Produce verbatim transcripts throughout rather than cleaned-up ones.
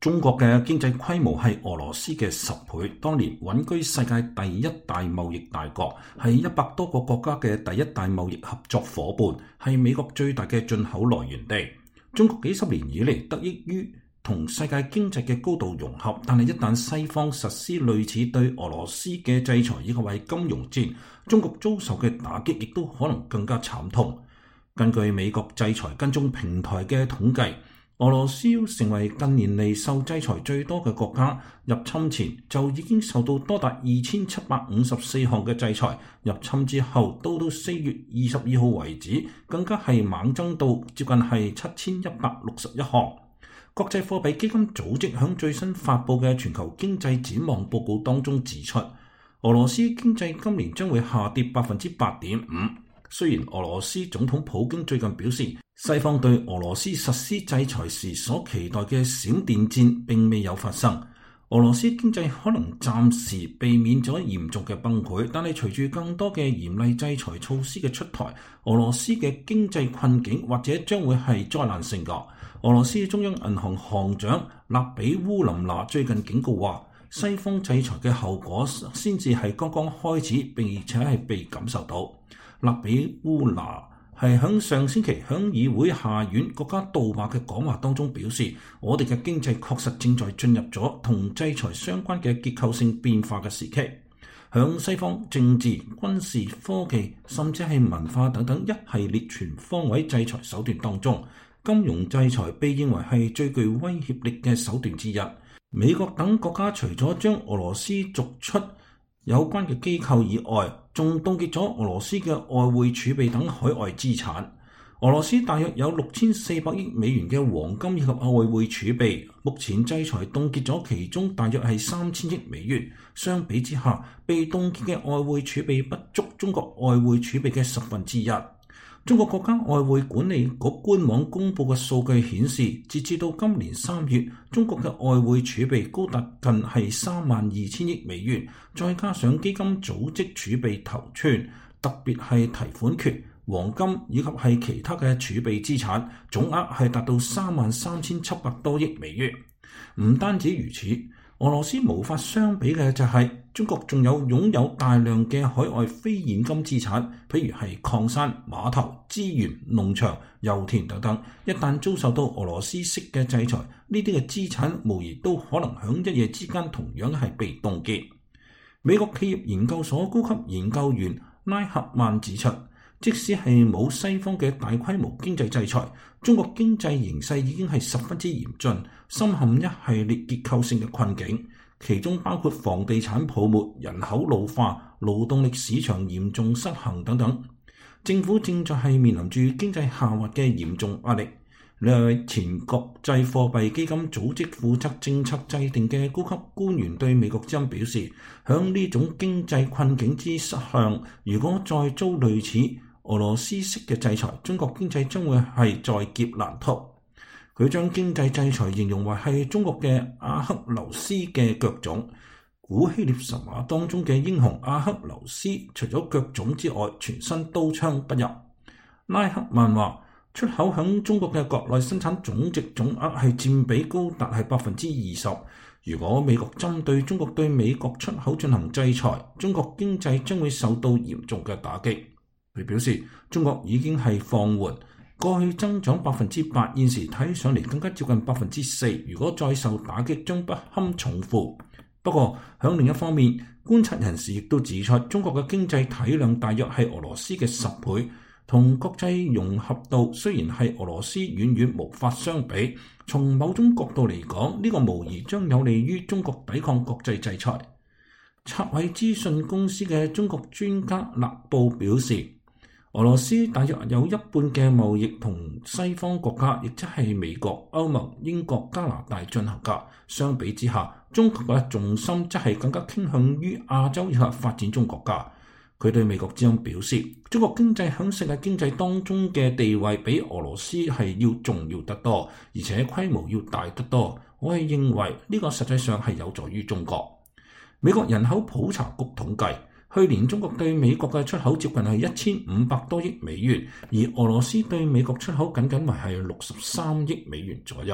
中國嘅經濟規模係俄羅斯嘅十倍，當年穩居世界第一大貿易大國，係一百多個國家嘅第一大貿易合作夥伴，係美國最大嘅進口來源地。中國幾十年以嚟得益於同世界經濟嘅高度融合，但係一旦西方實施類似對俄羅斯嘅制裁以及係金融戰，中國遭受嘅打擊亦都可能更加慘痛。根據美國制裁跟蹤平台嘅統計，俄羅斯成為近年嚟受制裁最多嘅國家，入侵前就已經受到多達二千七百五十四項嘅制裁，入侵之後到到四月二十二號為止，更加係猛增到接近係七千一百六十一項。國際貨幣基金組織響最新發布嘅全球經濟展望報告當中指出，俄羅斯經濟今年將會下跌百分之八點五。雖然俄羅斯總統普京最近表示，西方對俄羅斯實施制裁時所期待嘅閃電戰並未有發生，俄羅斯經濟可能暫時避免咗嚴重嘅崩潰，但係隨住更多嘅嚴厲制裁措施嘅出台，俄羅斯嘅經濟困境或者將會係災難性㗎。俄羅斯中央銀行行長納比烏林娜最近警告話，西方制裁嘅後果先至係剛剛開始，並且係被感受到。納比烏娜係響上星期響議會下院國家杜馬嘅講話當中表示，我哋嘅經濟確實正在進入咗同制裁相關嘅結構性變化嘅時期。響西方政治、軍事、科技甚至係文化等等一系列全方位制裁手段當中，金融制裁被認為係最具威脅力嘅手段之一。美國等國家除咗將俄羅斯逐出有關嘅機構以外，仲凍結咗俄羅斯嘅外匯儲備等海外資產。俄羅斯大約有六千四百億美元嘅黃金以及外匯儲備，目前制裁凍結咗其中大約係三千億美元。相比之下，被凍結嘅外匯儲備不足中國外匯儲備嘅十分之一。中國國家外匯管理局官網公布嘅數據顯示，截至到今年三月，中國嘅外匯儲備高達近係三萬二千億美元，再加上基金組織儲備頭寸，特別係提款權、黃金以及係其他嘅儲備資產，總額係達到三萬三千七百多億美元。唔單止如此，俄羅斯無法相比嘅就係中國仲有擁有大量嘅海外非現金資產，譬如係礦山、碼頭、資源、農場、油田等等。一旦遭受到俄羅斯式嘅制裁，呢啲嘅資產無疑都可能響一夜之間同樣係被凍結。美國企業研究所高級研究員拉赫曼指出，即使係冇西方嘅大規模經濟制裁，中國經濟形勢已經係十分之嚴峻，深陷一系列結構性嘅困境，其中包括房地產泡沫、人口老化、勞動力市場嚴重失衡等等。政府正在係面臨住經濟下滑嘅嚴重壓力。兩位前國際貨幣基金組織負責政策制定嘅高級官員對美國之音表示，響呢種經濟困境之上，如果再遭類似俄羅斯式嘅制裁，中國經濟將會係在劫難逃。佢將經濟制裁形容為係中國嘅阿克琉斯嘅腳腫。古希臘神話當中嘅英雄阿克琉斯，除咗腳腫之外，全身刀槍不入。拉克曼話，出口響中國嘅國內生產總值總額係佔比高達係百分之二十。如果美國針對中國對美國出口進行制裁，中國經濟將會受到嚴重嘅打擊。佢表示，中國已經係放緩，過去增長百分之八，現時睇上嚟更加接近百分之四。如果再受打擊，將不堪重負。不過，響另一方面，觀察人士亦都指出，中國嘅經濟體量大約係俄羅斯嘅十倍，同國際融合度雖然係俄羅斯遠遠無法相比，從某種角度嚟講，呢個無疑將有利於中國抵抗國際制裁。策偉資訊公司嘅中國專家勒布表示，俄羅斯大約有一半嘅貿易同西方國家，亦即係美國、歐盟、英國、加拿大進行㗎。相比之下，中國嘅重心則係更加傾向於亞洲以及發展中國家。佢對美國之音表示，中國經濟喺世界經濟當中嘅地位比俄羅斯係要重要得多，而且規模要大得多。我係認為呢個實際上係有助於中國。美國人口普查局統計，去年中國對美國嘅出口接近係一千五百多億美元，而俄羅斯對美國出口僅僅為係六十三億美元左右。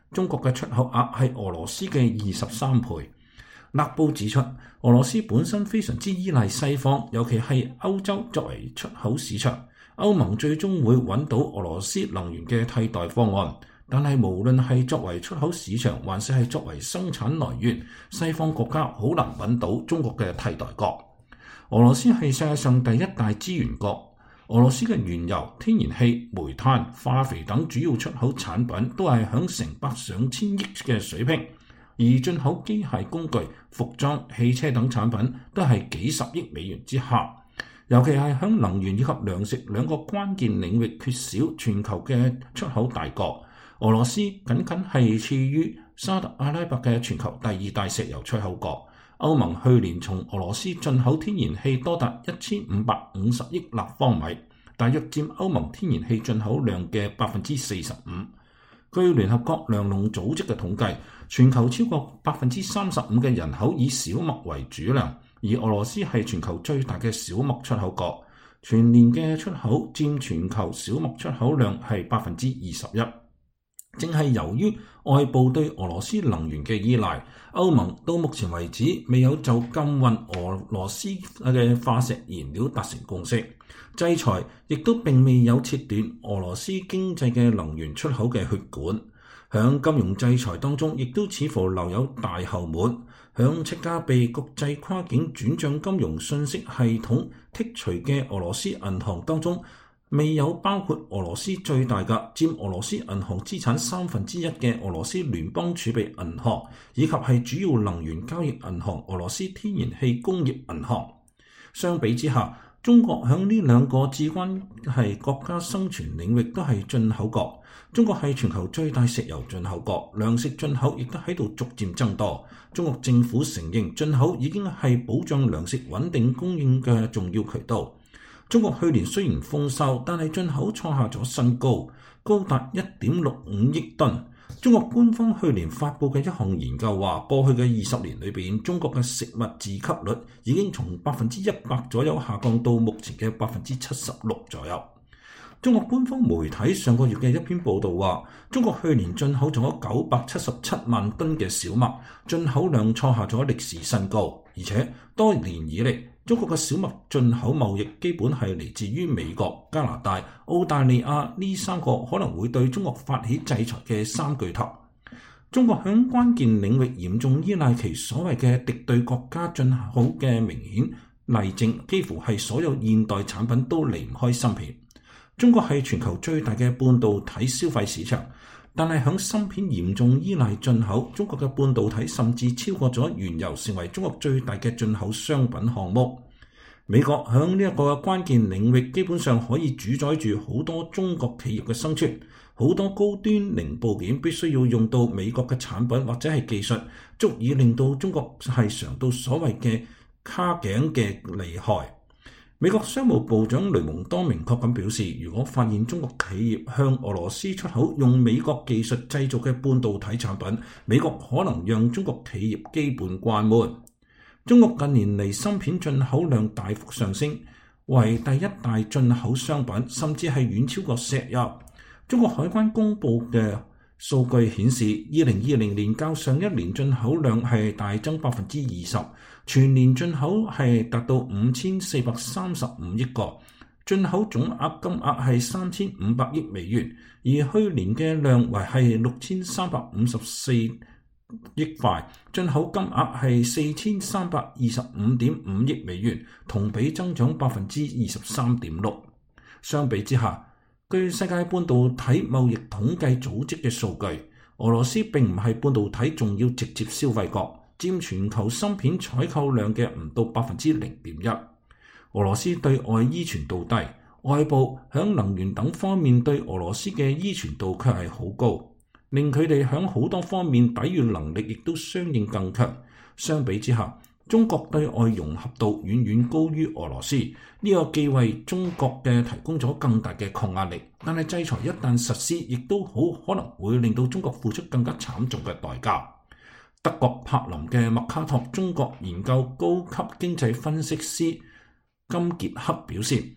中國嘅出口額係俄羅斯嘅二十三倍。勒布指出，俄羅斯本身非常之依賴西方，尤其係歐洲作為出口市場。歐盟最終會揾到俄羅斯能源嘅替代方案，但係無論係作為出口市場，還是係作為生產來源，西方國家好難揾到中國嘅替代國。俄羅斯係世界上第一大資源國，俄羅斯嘅原油、天然氣、煤炭、化肥等主要出口產品都係響成百上千億嘅水平。而進口機械工具、服裝、汽車等產品都係幾十億美元之下，尤其係響能源以及糧食兩個關鍵領域缺少全球嘅出口大國，俄羅斯僅僅係次於沙特阿拉伯嘅全球第二大石油出口國。歐盟去年從俄羅斯進口天然氣多達一千五百五十億立方米，大約佔歐盟天然氣進口量嘅百分之四十五。據聯合國糧農組織嘅統計，全球超過百分之三十五嘅人口以小麥為主糧，而俄羅斯係全球最大嘅小麥出口國，全年嘅出口佔全球小麥出口量係百分之二十一。正係由於外部對俄羅斯能源嘅依賴，歐盟到目前為止未有就禁運俄羅斯嘅化石燃料達成共識，制裁亦都並未有切斷俄羅斯經濟嘅能源出口嘅血管。響金融制裁當中，亦都似乎留有大後門。響七家被國際跨境轉賬金融信息系統剔除嘅俄羅斯銀行當中，未有包括俄羅斯最大嘅佔俄羅斯銀行資產三分之一嘅俄羅斯聯邦儲備銀行，以及係主要能源交易銀行俄羅斯天然氣工業銀行。相比之下，中國響呢兩個至關係國家生存領域都係進口國。中國係全球最大石油進口國，糧食進口亦都喺度逐漸增多。中國政府承認進口已經係保障糧食穩定供應嘅重要渠道。中國去年雖然豐收，但係進口創下咗新高，高達一點六五億噸。中國官方去年發布嘅一項研究話，過去嘅二十年裏邊，中國嘅食物自給率已經從百分之一百左右下降到目前嘅百分之七十六左右。中國官方媒體上個月嘅一篇報道話，中國去年進口咗九百七十七萬噸嘅小麥，進口量創下咗歷史新高。而且多年以嚟，中國嘅小麥進口貿易基本係嚟自於美國、加拿大、澳大利亞呢三個可能會對中國發起制裁嘅三巨頭。中國響關鍵領域嚴重依賴其所謂嘅敵對國家進口嘅明顯例證，幾乎係所有現代產品都離唔開芯片。中國係全球最大嘅半導體消費市場，但係響芯片嚴重依賴進口，中國嘅半導體甚至超過咗原油，成為中國最大嘅進口商品項目。美國響呢一個關鍵領域基本上可以主宰住好多中國企業嘅生存，好多高端零部件必須要用到美國嘅產品或者係技術，足以令到中國係嘗到所謂嘅卡頸嘅厲害。美國商務部長雷蒙多明確咁表示，如果發現中國企業向俄羅斯出口用美國技術製造嘅半導體產品，美國可能讓中國企業基本關門。中國近年嚟芯片進口量大幅上升，為第一大進口商品，甚至係遠超過石油。中國海關公布嘅數據顯示，二零二零年較上一年進口量係大增百分之二十，全年進口係達到五千四百三十五億個，進口總額金額係三千五百億美元，而去年嘅量為係六千三百五十四億塊，進口金額係四千三百二十五點五億美元，同比增長百分之二十三點六。相比之下，據世界半導體貿易統計組織嘅數據，俄羅斯並唔係半導體重要直接消費國，佔全球芯片採購量嘅唔到百分之零點一。俄羅斯對外依存度低，外部響能源等方面對俄羅斯嘅依存度卻係好高，令佢哋響好多方面抵禦能力亦都相應更強。相比之下，中國對外融合度遠遠高於俄羅斯，呢個既為中國嘅提供咗更大嘅抗壓力，但係制裁一旦實施，亦都好可能會令到中國付出更加慘重嘅代價。德國柏林嘅麥卡托中國研究高級經濟分析師金傑克表示，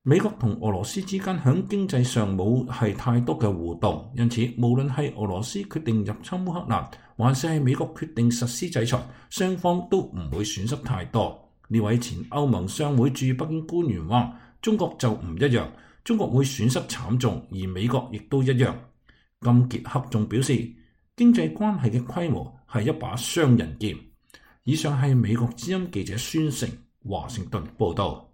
美國同俄羅斯之間喺經濟上冇係太多嘅互動，因此無論係俄羅斯決定入侵烏克蘭，還是係美國決定實施制裁，雙方都唔會損失太多。呢位前歐盟商會駐北京官員話：中國就唔一樣，中國會損失慘重，而美國亦都一樣。金傑克仲表示，經濟關係嘅規模係一把雙刃劍。以上係美國之音記者孫成華盛頓報道。